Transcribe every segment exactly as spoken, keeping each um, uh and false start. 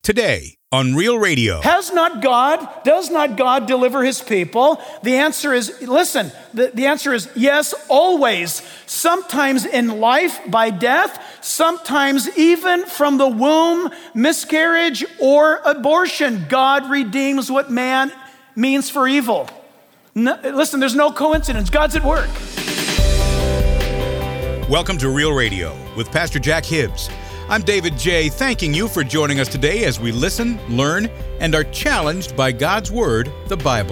today on Real Radio. Has not God, does not God deliver his people? The answer is, listen, the, the answer is yes, always. Sometimes in life by death, sometimes even from the womb, miscarriage, or abortion. God redeems what man means for evil. No, listen, there's no coincidence. God's at work. Welcome to Real Radio with Pastor Jack Hibbs. I'm David J., thanking you for joining us today as we listen, learn, and are challenged by God's Word, the Bible.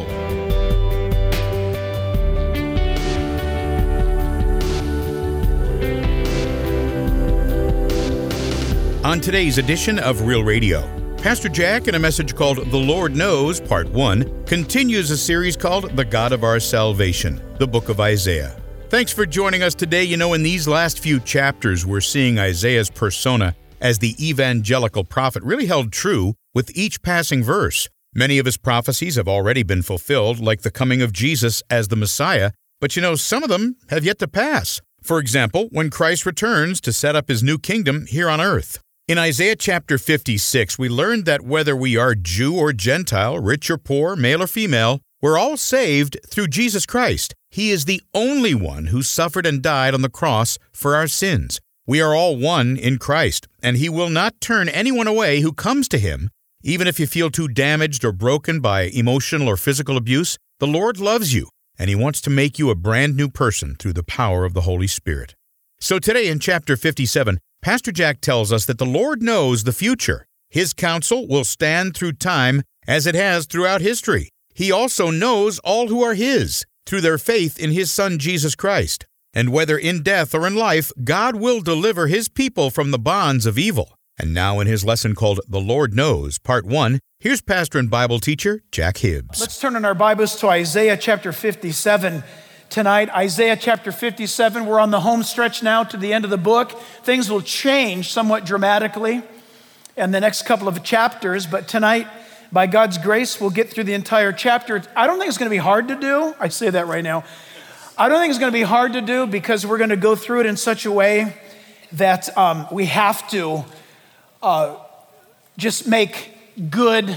On today's edition of Real Radio, Pastor Jack, in a message called The Lord Knows, Part one, continues a series called The God of Our Salvation, the book of Isaiah. Thanks for joining us today. You know, in these last few chapters, we're seeing Isaiah's persona as the evangelical prophet really held true with each passing verse. Many of his prophecies have already been fulfilled, like the coming of Jesus as the Messiah, but you know, some of them have yet to pass. For example, when Christ returns to set up his new kingdom here on earth. In Isaiah chapter fifty-six, we learned that whether we are Jew or Gentile, rich or poor, male or female, we're all saved through Jesus Christ. He is the only one who suffered and died on the cross for our sins. We are all one in Christ, and he will not turn anyone away who comes to him. Even if you feel too damaged or broken by emotional or physical abuse, the Lord loves you, and he wants to make you a brand new person through the power of the Holy Spirit. So today in chapter fifty-seven, Pastor Jack tells us that the Lord knows the future. His counsel will stand through time as it has throughout history. He also knows all who are his through their faith in his Son, Jesus Christ. And whether in death or in life, God will deliver his people from the bonds of evil. And now in his lesson called The Lord Knows, Part one, here's pastor and Bible teacher Jack Hibbs. Let's turn in our Bibles to Isaiah chapter fifty-seven tonight. Isaiah chapter fifty-seven, we're on the home stretch now to the end of the book. Things will change somewhat dramatically in the next couple of chapters, but tonight, by God's grace, we'll get through the entire chapter. I don't think it's going to be hard to do. I say that right now. I don't think it's going to be hard to do because we're going to go through it in such a way that um, we have to uh, just make good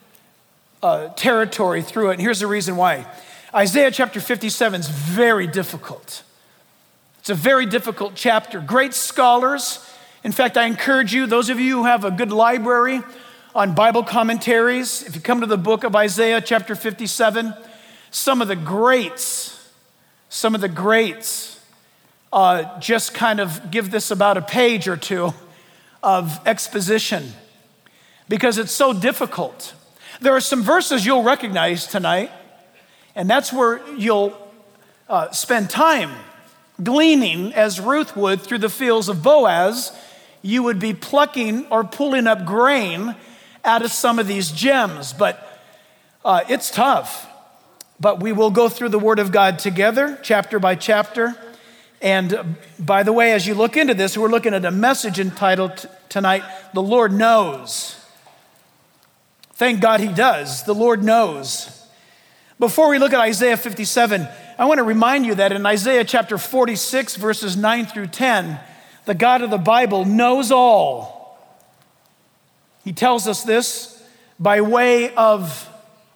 uh, territory through it. And here's the reason why. Isaiah chapter fifty-seven is very difficult. It's a very difficult chapter. Great scholars. In fact, I encourage you, those of you who have a good library on Bible commentaries, if you come to the book of Isaiah chapter fifty-seven, some of the greats, some of the greats uh, just kind of give this about a page or two of exposition because it's so difficult. There are some verses you'll recognize tonight, and that's where you'll uh, spend time gleaning as Ruth would through the fields of Boaz. You would be plucking or pulling up grain out of some of these gems, but uh, it's tough. But we will go through the Word of God together, chapter by chapter. And uh, by the way, as you look into this, we're looking at a message entitled t- tonight, The Lord Knows. Thank God he does. The Lord knows. Before we look at Isaiah fifty-seven, I want to remind you that in Isaiah chapter forty-six, verses nine through ten, the God of the Bible knows all. He tells us this by way of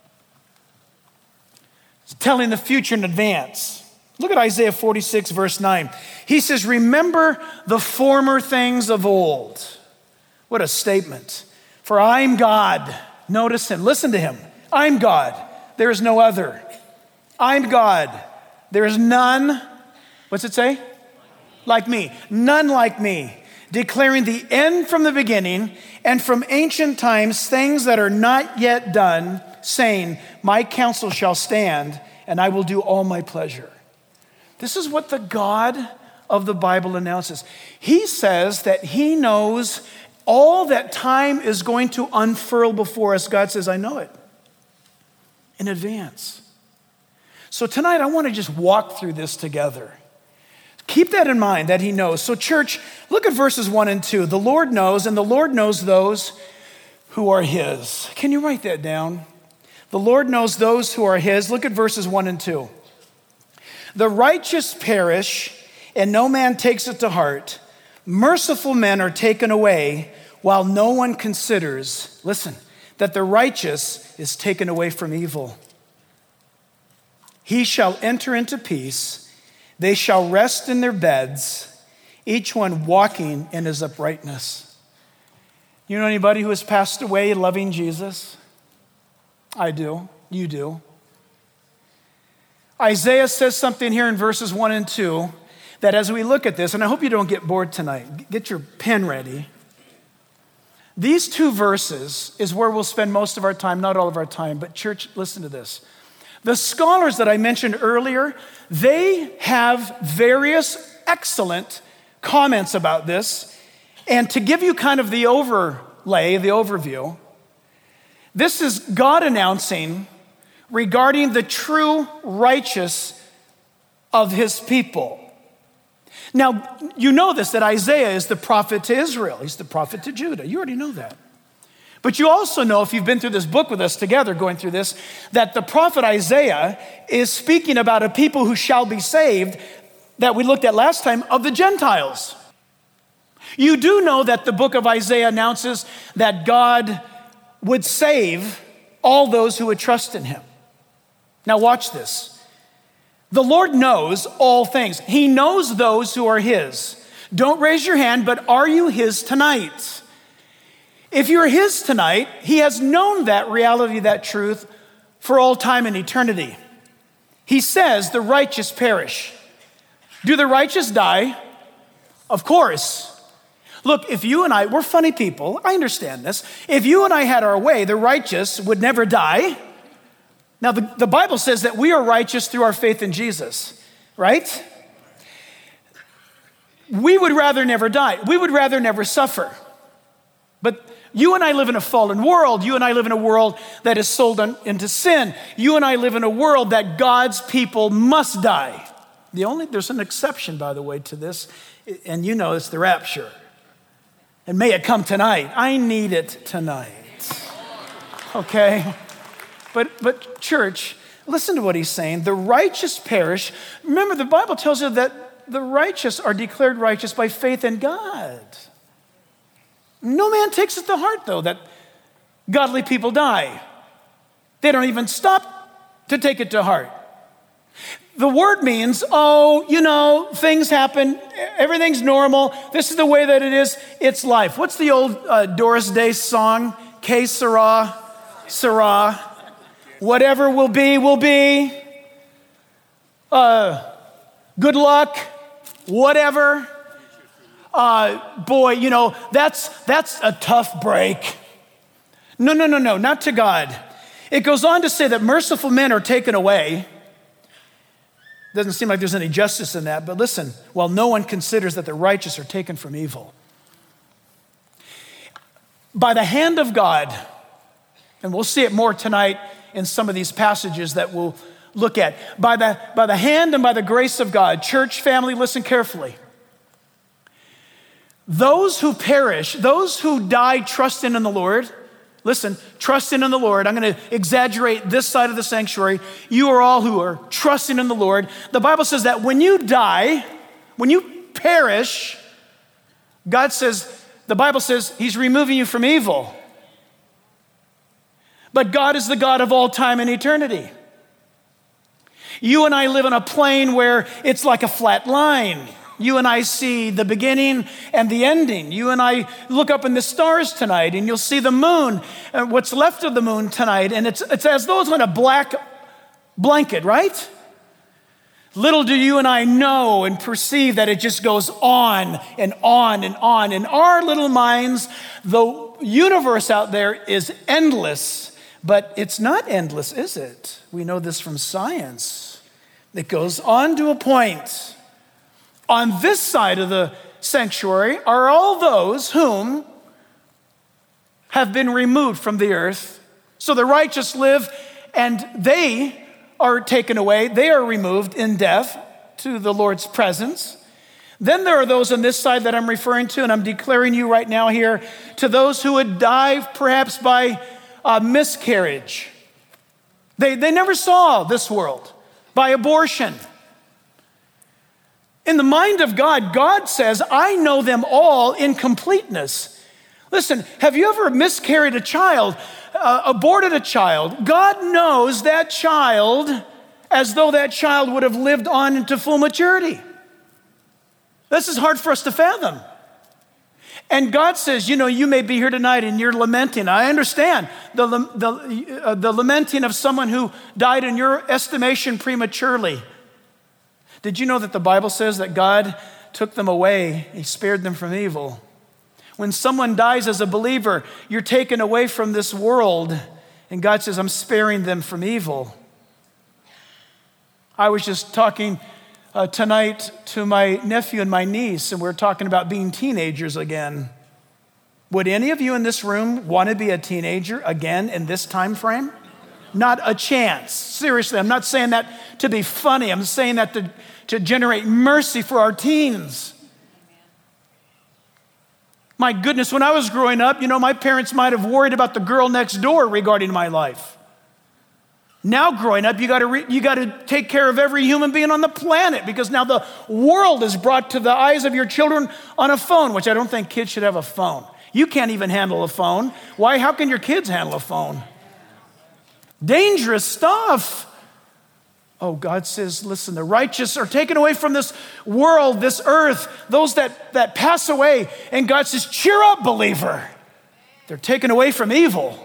telling the future in advance. Look at Isaiah forty-six, verse nine. He says, remember the former things of old. What a statement. For I'm God. Notice him. Listen to him. I'm God. There is no other. I'm God. There is none. What's it say? Like me. None like me. Declaring the end from the beginning and from ancient times things that are not yet done, saying, my counsel shall stand and I will do all my pleasure. This is what the God of the Bible announces. He says that he knows all that time is going to unfurl before us. God says, I know it in advance. So tonight I want to just walk through this together. Keep that in mind, that he knows. So church, look at verses one and two. The Lord knows, and the Lord knows those who are his. Can you write that down? The Lord knows those who are his. Look at verses one and two. The righteous perish, and no man takes it to heart. Merciful men are taken away, while no one considers, listen, that the righteous is taken away from evil. He shall enter into peace. They shall rest in their beds, each one walking in his uprightness. You know anybody who has passed away loving Jesus? I do. You do. Isaiah says something here in verses one and two that as we look at this, and I hope you don't get bored tonight, get your pen ready. These two verses is where we'll spend most of our time, not all of our time, but church, listen to this. The scholars that I mentioned earlier, they have various excellent comments about this. And to give you kind of the overlay, the overview, this is God announcing regarding the true righteous of his people. Now, you know this, that Isaiah is the prophet to Israel. He's the prophet to Judah. You already know that. But you also know, if you've been through this book with us together, going through this, that the prophet Isaiah is speaking about a people who shall be saved that we looked at last time of the Gentiles. You do know that the book of Isaiah announces that God would save all those who would trust in him. Now watch this. The Lord knows all things. He knows those who are his. Don't raise your hand, but are you his tonight? If you're his tonight, he has known that reality, that truth for all time and eternity. He says the righteous perish. Do the righteous die? Of course. Look, if you and I, we're funny people, I understand this. If you and I had our way, the righteous would never die. Now, the, the Bible says that we are righteous through our faith in Jesus, right? We would rather never die. We would rather never suffer. But you and I live in a fallen world. You and I live in a world that is sold on, into sin. You and I live in a world that God's people must die. The only, there's an exception, by the way, to this, and you know it's the rapture. And may it come tonight. I need it tonight. Okay? But, but church, listen to what he's saying. The righteous perish. Remember, the Bible tells you that the righteous are declared righteous by faith in God. No man takes it to heart, though, that godly people die. They don't even stop to take it to heart. The word means, oh, you know, things happen. Everything's normal. This is the way that it is. It's life. What's the old uh, Doris Day song? Que sera, sera. Whatever will be, will be. Uh, good luck, whatever. Uh, boy, you know, that's that's a tough break. No, no, no, no, not to God. It goes on to say that merciful men are taken away. Doesn't seem like there's any justice in that, but listen, while no one considers that the righteous are taken from evil. By the hand of God, and we'll see it more tonight in some of these passages that we'll look at. By the, by the hand and by the grace of God, church family, listen carefully. Those who perish, those who die trusting in the Lord, listen, trusting in the Lord. I'm going to exaggerate this side of the sanctuary. You are all who are trusting in the Lord. The Bible says that when you die, when you perish, God says, the Bible says he's removing you from evil. But God is the God of all time and eternity. You and I live on a plane where it's like a flat line. You and I see the beginning and the ending. You and I look up in the stars tonight and you'll see the moon and what's left of the moon tonight. And it's, it's as though it's on a black blanket, right? Little do you and I know and perceive that it just goes on and on and on. In our little minds, the universe out there is endless, but it's not endless, is it? We know this from science. It goes on to a point. On this side of the sanctuary are all those whom have been removed from the earth. So the righteous live and they are taken away. They are removed in death to the Lord's presence. Then there are those on this side that I'm referring to, and I'm declaring you right now here, to those who would die perhaps by uh, miscarriage. They, they never saw this world, by abortion. In the mind of God, God says, I know them all in completeness. Listen, have you ever miscarried a child, uh, aborted a child? God knows that child as though that child would have lived on into full maturity. This is hard for us to fathom. And God says, you know, you may be here tonight and you're lamenting. I understand the, the, uh, the lamenting of someone who died in your estimation prematurely. Did you know that the Bible says that God took them away, he spared them from evil? When someone dies as a believer, you're taken away from this world, and God says, I'm sparing them from evil. I was just talking uh, tonight to my nephew and my niece, and we we're talking about being teenagers again. Would any of you in this room want to be a teenager again in this time frame? Not a chance. Seriously, I'm not saying that to be funny. I'm saying that to, to generate mercy for our teens. My goodness, when I was growing up, you know, my parents might have worried about the girl next door regarding my life. Now growing up, you gotta re- you gotta take care of every human being on the planet because now the world is brought to the eyes of your children on a phone, which I don't think kids should have a phone. You can't even handle a phone. Why? How can your kids handle a phone? Dangerous stuff. Oh, God says, listen, the righteous are taken away from this world, this earth, those that, that pass away. And God says, cheer up, believer. They're taken away from evil.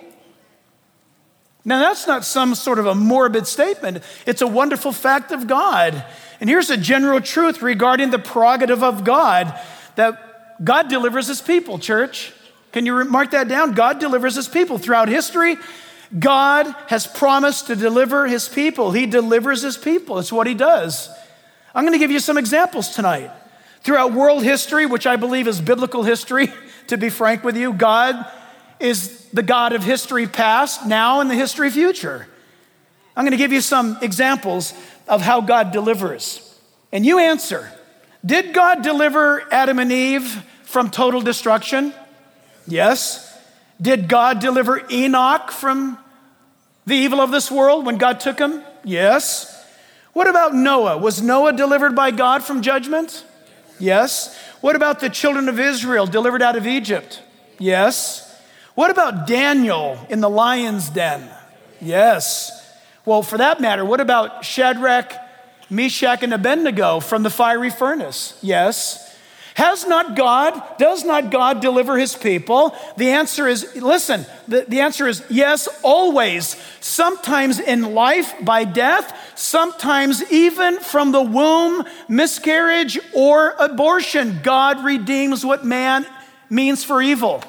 Now, that's not some sort of a morbid statement. It's a wonderful fact of God. And here's a general truth regarding the prerogative of God, that God delivers his people, church. Can you mark that down? God delivers his people. Throughout history, God has promised to deliver his people. He delivers his people. It's what he does. I'm going to give you some examples tonight. Throughout world history, which I believe is biblical history, to be frank with you, God is the God of history past, now, and the history future. I'm going to give you some examples of how God delivers. And you answer, did God deliver Adam and Eve from total destruction? Yes. Did God deliver Enoch from the evil of this world when God took him? Yes. What about Noah? Was Noah delivered by God from judgment? Yes. What about the children of Israel delivered out of Egypt? Yes. What about Daniel in the lion's den? Yes. Well, for that matter, what about Shadrach, Meshach, and Abednego from the fiery furnace? Yes. Has not God, does not God deliver his people? The answer is, listen, the, the answer is yes, always. Sometimes in life by death, sometimes even from the womb, miscarriage, or abortion. God redeems what man means for evil.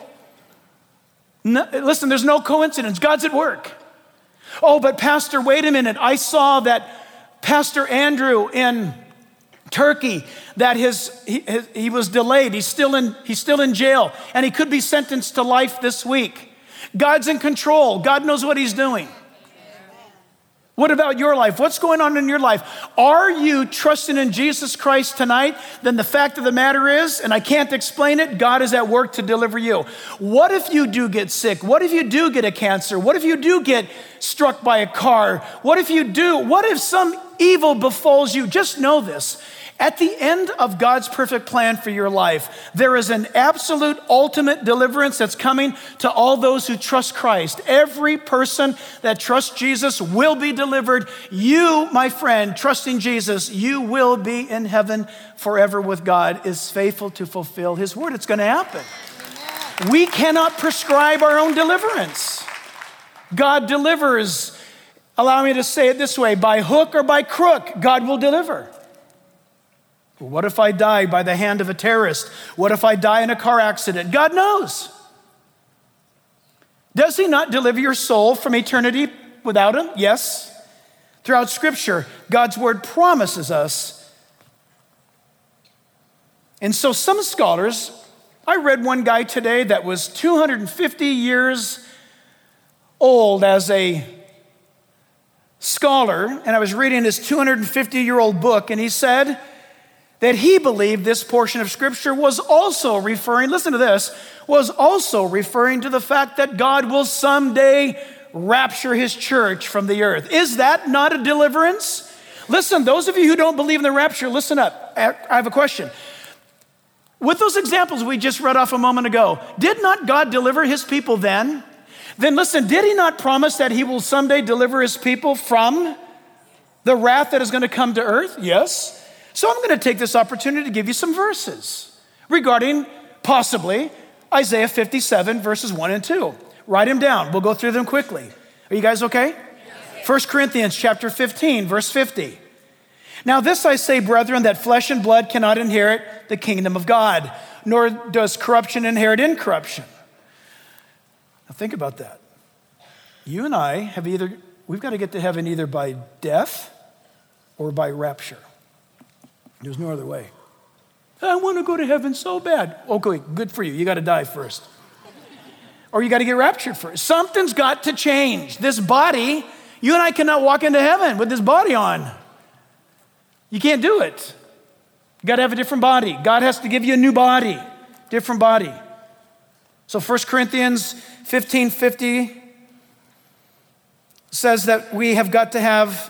No, listen, there's no coincidence. God's at work. Oh, but Pastor, wait a minute. I saw that Pastor Andrew in Turkey, that his he, his he was delayed. He's still in he's still in jail, and he could be sentenced to life this week. God's in control. God knows what he's doing. What about your life? What's going on in your life? Are you trusting in Jesus Christ tonight? Then the fact of the matter is, and I can't explain it, God is at work to deliver you. What if you do get sick? What if you do get a cancer? What if you do get struck by a car? What if you do? What if some evil befalls you? Just know this. At the end of God's perfect plan for your life, there is an absolute ultimate deliverance that's coming to all those who trust Christ. Every person that trusts Jesus will be delivered. You, my friend, trusting Jesus, you will be in heaven forever with God, is faithful to fulfill his word. It's going to happen. We cannot prescribe our own deliverance. God delivers. Allow me to say it this way, by hook or by crook, God will deliver. What if I die by the hand of a terrorist? What if I die in a car accident? God knows. Does he not deliver your soul from eternity without him? Yes. Throughout Scripture, God's word promises us. And so some scholars, I read one guy today that was two hundred fifty years old as a scholar, and I was reading his two hundred fifty-year-old book, and he said that he believed this portion of Scripture was also referring, listen to this, was also referring to the fact that God will someday rapture his church from the earth. Is that not a deliverance? Listen, those of you who don't believe in the rapture, listen up. I have a question. with those examples we just read off a moment ago, did not God deliver his people then? Then listen, did he not promise that he will someday deliver his people from the wrath that is going to come to earth? Yes. So I'm going to take this opportunity to give you some verses regarding possibly Isaiah fifty-seven, verses one and two. Write them down. We'll go through them quickly. Are you guys okay? Yes. First Corinthians chapter fifteen, verse fifty. Now this I say, brethren, that flesh and blood cannot inherit the kingdom of God, nor does corruption inherit incorruption. Now think about that. You and I have either, we've got to get to heaven either by death or by rapture. There's no other way. I want to go to heaven so bad. Okay, good for you. You got to die first. Or you got to get raptured first. Something's got to change. This body, you and I cannot walk into heaven with this body on. You can't do it. You got to have a different body. God has to give you a new body, different body. So First Corinthians fifteen fifty says that we have got to have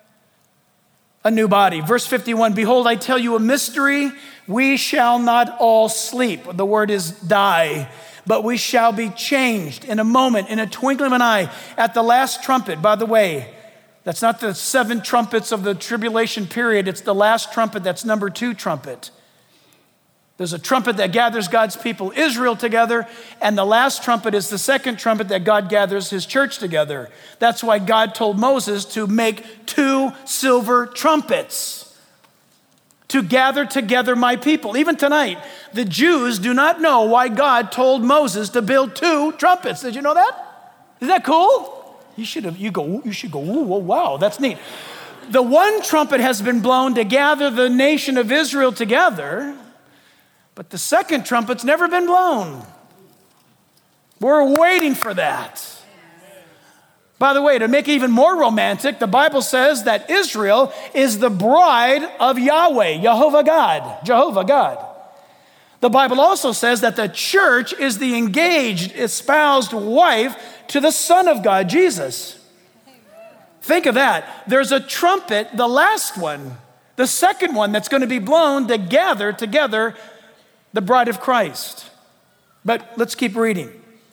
a new body. Verse fifty-one, behold, I tell you a mystery. We shall not all sleep. The word is die, but we shall be changed in a moment, in a twinkling of an eye, at the last trumpet. By the way, that's not the seven trumpets of the tribulation period. It's the last trumpet. That's number two trumpet. There's a trumpet that gathers God's people, Israel, together, and the last trumpet is the second trumpet that God gathers his church together. That's why God told Moses to make two silver trumpets to gather together my people. Even tonight, the Jews do not know why God told Moses to build two trumpets. Did you know that? Is that cool? You should have, you go, you should go, ooh, whoa, wow, that's neat. The one trumpet has been blown to gather the nation of Israel together, but the second trumpet's never been blown. We're waiting for that. By the way, to make it even more romantic, the Bible says that Israel is the bride of Yahweh, Jehovah God, Jehovah God. The Bible also says that the church is the engaged, espoused wife to the Son of God, Jesus. Think of that. There's a trumpet, the last one, the second one that's going to be blown to gather together the bride of Christ. But let's keep reading.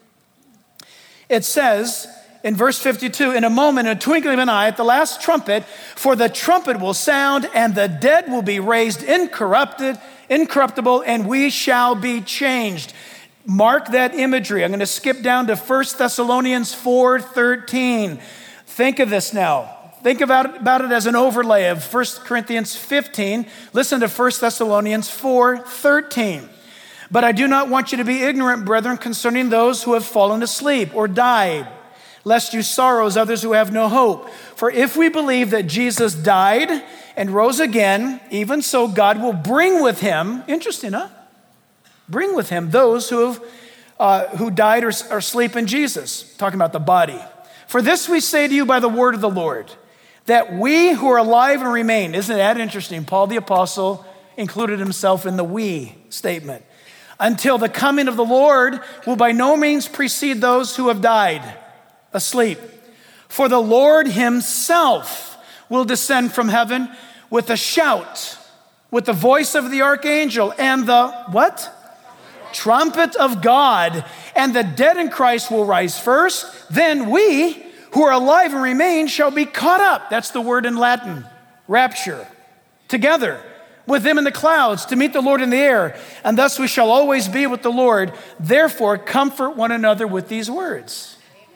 It says in verse fifty-two, in a moment, in a twinkling of an eye, at the last trumpet, for the trumpet will sound and the dead will be raised incorrupted, incorruptible, and we shall be changed. Mark that imagery. I'm going to skip down to First Thessalonians four thirteen. Think of this now. Think about it, about it as an overlay of First Corinthians fifteen. Listen to First Thessalonians four thirteen. But I do not want you to be ignorant, brethren, concerning those who have fallen asleep or died, lest you sorrow as others who have no hope. For if we believe that Jesus died and rose again, even so God will bring with him, interesting, huh? Bring with him those who have uh, who died or, or sleep in Jesus. Talking about the body. For this we say to you by the word of the Lord, that we who are alive and remain, isn't that interesting? Paul the apostle included himself in the we statement. Until the coming of the Lord will by no means precede those who have died asleep. For the Lord himself will descend from heaven with a shout, with the voice of the archangel and the what? Trumpet of God, and the dead in Christ will rise first. Then we who are alive and remain shall be caught up. That's the word in Latin, rapture. Together with them in the clouds to meet the Lord in the air. And thus we shall always be with the Lord. Therefore, comfort one another with these words.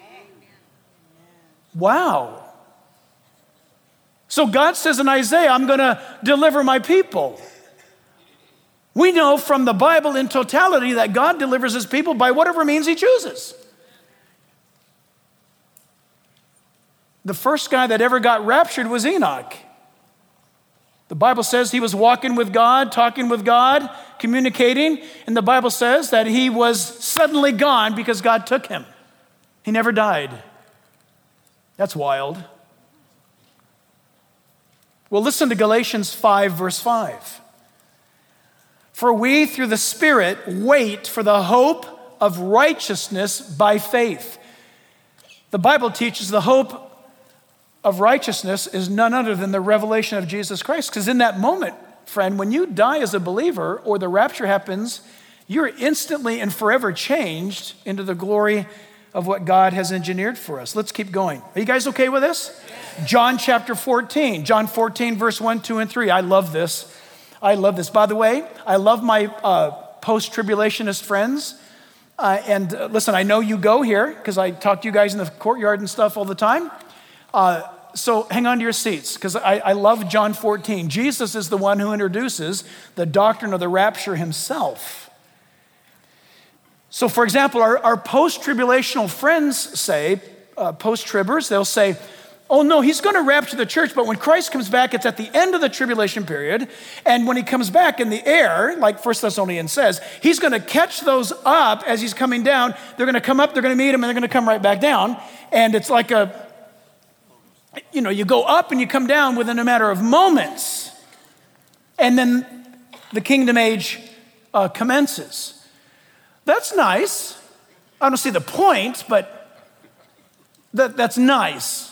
Wow. So God says in Isaiah, I'm going to deliver my people. We know from the Bible in totality that God delivers his people by whatever means he chooses. The first guy that ever got raptured was Enoch. The Bible says he was walking with God, talking with God, communicating, and the Bible says that he was suddenly gone because God took him. He never died. That's wild. Well, listen to Galatians five, verse five. For we, through the Spirit, wait for the hope of righteousness by faith. The Bible teaches the hope of righteousness is none other than the revelation of Jesus Christ, because in that moment, friend, when you die as a believer or the rapture happens, you're instantly and forever changed into the glory of what God has engineered for us. Let's keep going. Are you guys okay with this? Yes. John chapter fourteen. John fourteen, verse one, two, and three. I love this. I love this. By the way, I love my uh, post-tribulationist friends. Uh, and uh, listen, I know you go here because I talk to you guys in the courtyard and stuff all the time. Uh, so hang on to your seats because I, I love John fourteen. Jesus is the one who introduces the doctrine of the rapture himself. So for example, our, our post-tribulational friends say, uh, post-tribbers, they'll say, oh no, he's going to rapture the church, but when Christ comes back, it's at the end of the tribulation period. And when he comes back in the air, like First Thessalonians says, he's going to catch those up as he's coming down. They're going to come up, they're going to meet him, and they're going to come right back down. And it's like a, you know, you go up and you come down within a matter of moments. And then the kingdom age uh, commences. That's nice. I don't see the point, but that, that's nice.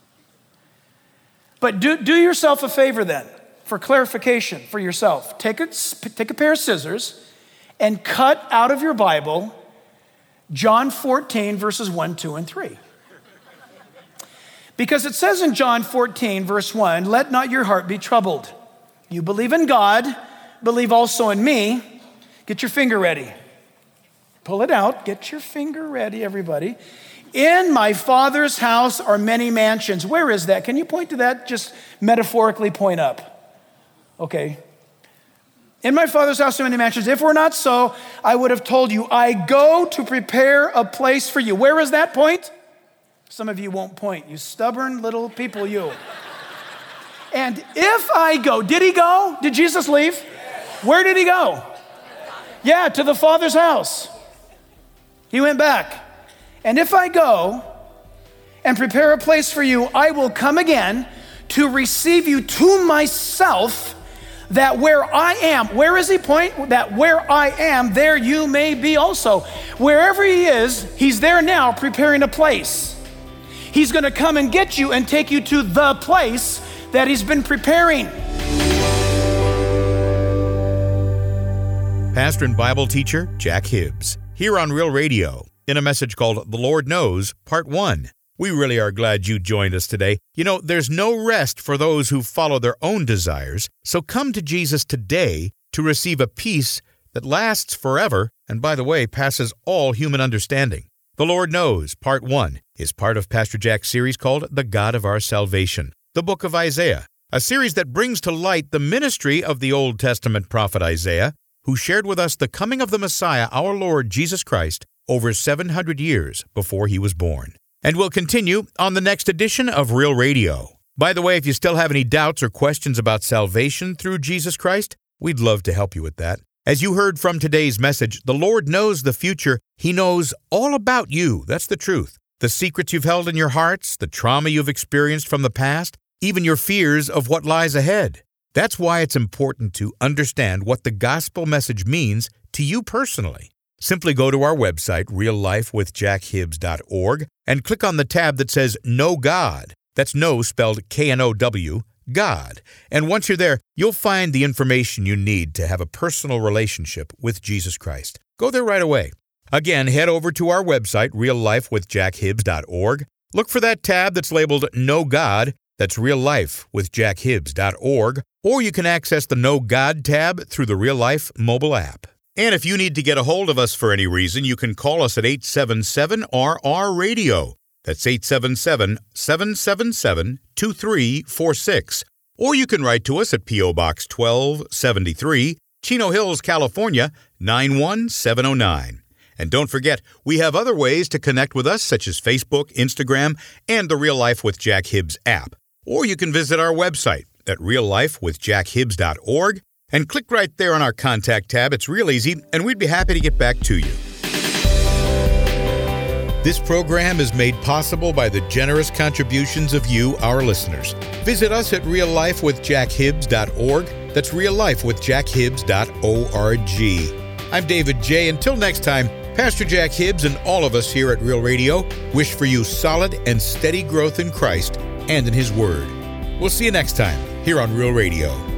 But do, do yourself a favor then, for clarification for yourself. Take a, take a pair of scissors and cut out of your Bible John fourteen, verses one, two, and three. Because it says in John fourteen, verse one, let not your heart be troubled. You believe in God, believe also in me. Get your finger ready. Pull it out. Get your finger ready, everybody. In my Father's house are many mansions. Where is that? Can you point to that? Just metaphorically point up. Okay. In my Father's house are many mansions. If we're not so, I would have told you, I go to prepare a place for you. Where is that point? Some of you won't point. You stubborn little people, you. And if I go, did he go? Did Jesus leave? Where did he go? Yeah, to the Father's house. He went back. And if I go and prepare a place for you, I will come again to receive you to myself, that where I am, where is he point? That where I am, there you may be also. Wherever he is, he's there now preparing a place. He's going to come and get you and take you to the place that he's been preparing. Pastor and Bible teacher Jack Hibbs, here on Real Radio, in a message called The Lord Knows, Part one. We really are glad you joined us today. You know, there's no rest for those who follow their own desires, so come to Jesus today to receive a peace that lasts forever and, by the way, passes all human understanding. The Lord Knows, Part one, is part of Pastor Jack's series called The God of Our Salvation, the book of Isaiah, a series that brings to light the ministry of the Old Testament prophet Isaiah, who shared with us the coming of the Messiah, our Lord Jesus Christ, over seven hundred years before he was born. And we'll continue on the next edition of Real Radio. By the way, if you still have any doubts or questions about salvation through Jesus Christ, we'd love to help you with that. As you heard from today's message, the Lord knows the future. He knows all about you. That's the truth. The secrets you've held in your hearts, the trauma you've experienced from the past, even your fears of what lies ahead. That's why it's important to understand what the gospel message means to you personally. Simply go to our website, real life with jack hibbs dot org, and click on the tab that says Know God. That's know spelled K N O W, God. And once you're there, you'll find the information you need to have a personal relationship with Jesus Christ. Go there right away. Again, head over to our website, real life with jack hibbs dot org. Look for that tab that's labeled Know God. That's real life with jack hibbs dot org. Or you can access the Know God tab through the Real Life mobile app. And if you need to get a hold of us for any reason, you can call us at eight seven seven R R radio. That's eight seven seven, seven seven seven, two three four six. Or you can write to us at P O Box twelve seventy-three, Chino Hills, California, nine one seven oh nine. And don't forget, we have other ways to connect with us, such as Facebook, Instagram, and the Real Life with Jack Hibbs app. Or you can visit our website at real life with jack hibbs dot org and click right there on our contact tab. It's real easy, and we'd be happy to get back to you. This program is made possible by the generous contributions of you, our listeners. Visit us at real life with jack hibbs dot org. That's real life with jack hibbs dot org. I'm David J. Until next time, Pastor Jack Hibbs and all of us here at Real Radio wish for you solid and steady growth in Christ and in His Word. We'll see you next time here on Real Radio.